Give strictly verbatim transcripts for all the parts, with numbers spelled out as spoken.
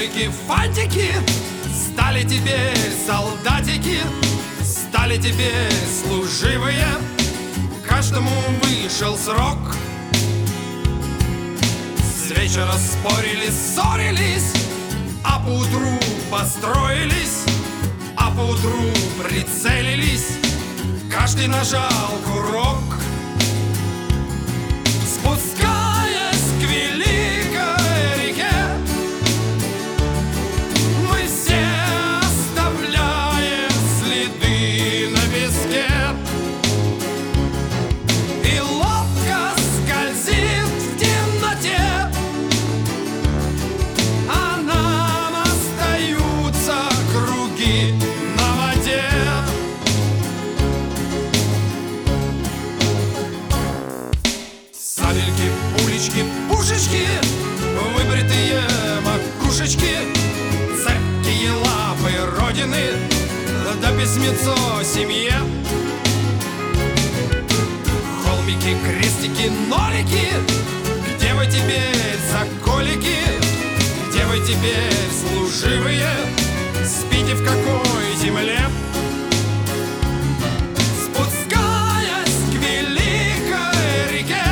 Столики, фантики стали теперь солдатики, стали теперь служивые. Каждому вышел срок. С вечера спорили, ссорились, а поутру построились, а поутру прицелились. Каждый нажал курок. Спускаясь к великой реке, мы все оставляем следы на песке. И лодка скользит в темноте, а нам остаются круги на воде. Сабельки, пулечки, пушечки, выбритые макушечки, цепкие лапы Родины, да письмецо семье. Холмики, крестики, нолики, где вы теперь, соколики? Где вы теперь, служивые? Спите в какой земле? Спускаясь к великой реке,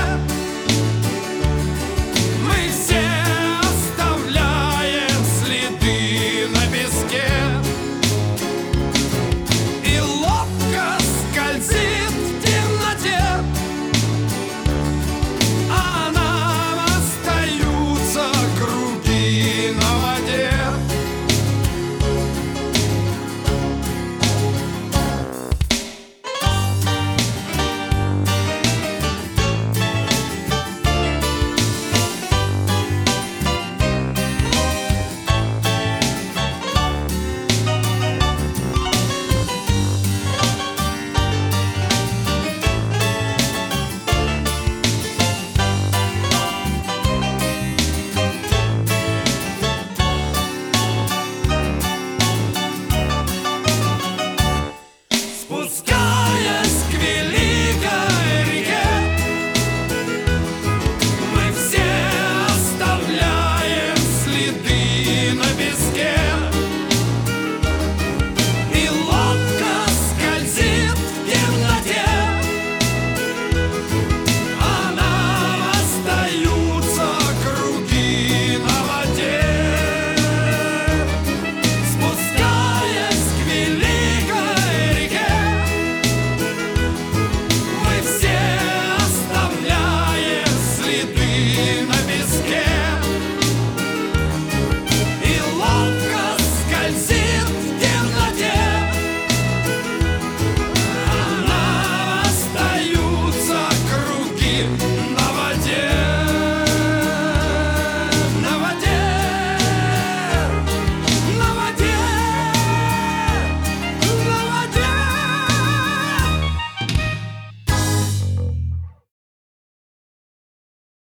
мы все оставляем следы на песке. И лодка скользит в темноте, а нам остаются круги на воде. Спускаясь к великой реке, мы все оставляем следы на песке. И лодка скользит в темноте, а нам остаются круги на воде. Спускаясь к великой реке, мы все оставляем следы на песке.